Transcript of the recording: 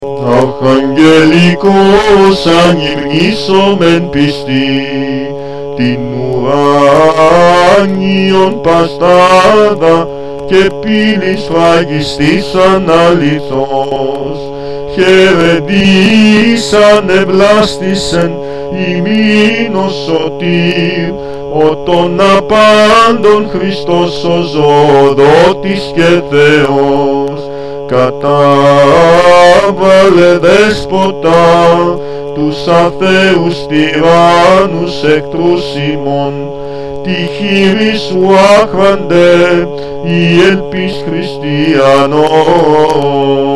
Αρχαγγελικός ανηρνήσομεν πιστή, την ουράνιον παστάδα και πύλης φραγιστήσαν αληθώς. Χαιρετήσαν ευλάστησεν ημίν ο σωτήρ, ο των απάντων Χριστός ο ζωοδότης και Θεός. Κατάβαλε δέσποτα τους αθέους τυράννους εχθρούς ημών, τη χείρη σου άχραντε η ελπίς χριστιανών.